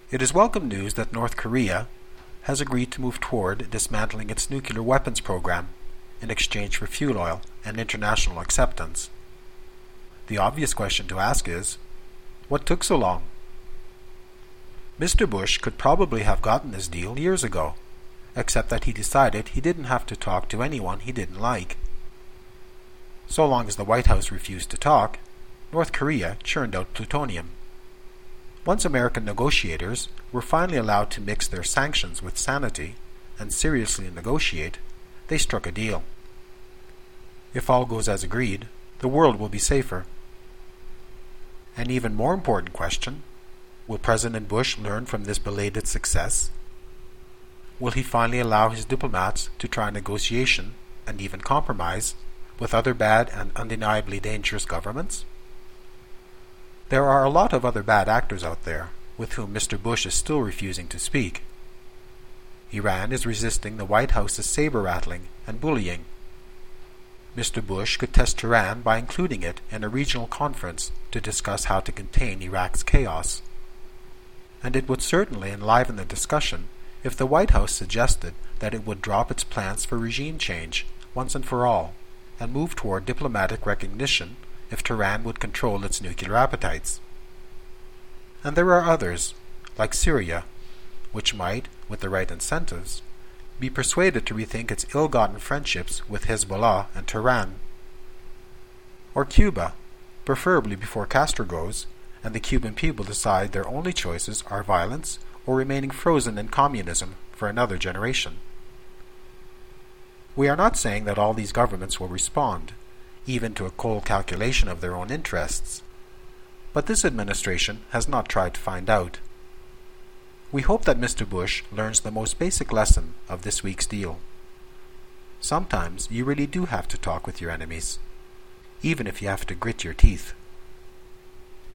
It is welcome news that North Korea has agreed to move toward dismantling its nuclear weapons program in exchange for fuel oil and international acceptance. The obvious question to ask is, what took so long? Mr. Bush could probably have gotten this deal years ago, except that he decided he didn't have to talk to anyone he didn't like. So long as the White House refused to talk, North Korea churned out plutonium. Once American negotiators were finally allowed to mix their sanctions with sanity and seriously negotiate, they struck a deal. If all goes as agreed, the world will be safer. An even more important question, will President Bush learn from this belated success? Will he finally allow his diplomats to try negotiation and even compromise with other bad and undeniably dangerous governments? There are a lot of other bad actors out there with whom Mr. Bush is still refusing to speak. Iran is resisting the White House's saber-rattling and bullying. Mr. Bush could test Iran by including it in a regional conference to discuss how to contain Iraq's chaos. And it would certainly enliven the discussion if the White House suggested that it would drop its plans for regime change once and for all and move toward diplomatic recognition if Tehran would control its nuclear appetites. And there are others, like Syria, which might, with the right incentives, be persuaded to rethink its ill-gotten friendships with Hezbollah and Tehran. Or Cuba, preferably before Castro goes, and the Cuban people decide their only choices are violence or remaining frozen in communism for another generation. We are not saying that all these governments will respond, even to a cold calculation of their own interests. But this administration has not tried to find out. We hope that Mr. Bush learns the most basic lesson of this week's deal. Sometimes you really do have to talk with your enemies, even if you have to grit your teeth.